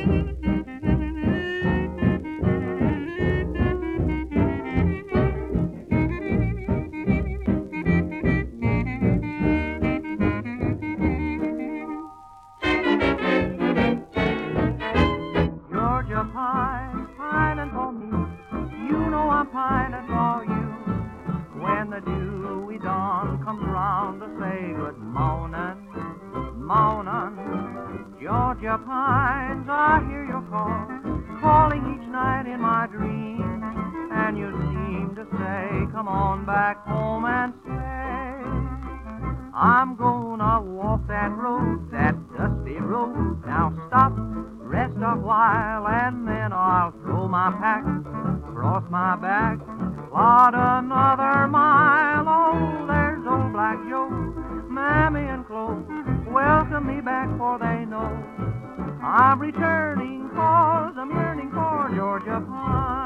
Georgia pine, pining for me. You know I'm pining for you. When the dewy dawn comes round to say good morning, morning. Georgia pines, I hear your call, calling each night in my dream. And you seem to say, come on back home and stay. I'm gonna walk that road, that dusty road. Now stop, rest a while, and then I'll throw my pack across my back, plod another mile. Oh, there's old Black Joe, Mammy and Chloe welcome me back, for they know I'm returning, 'cause I'm yearning for Georgia pine.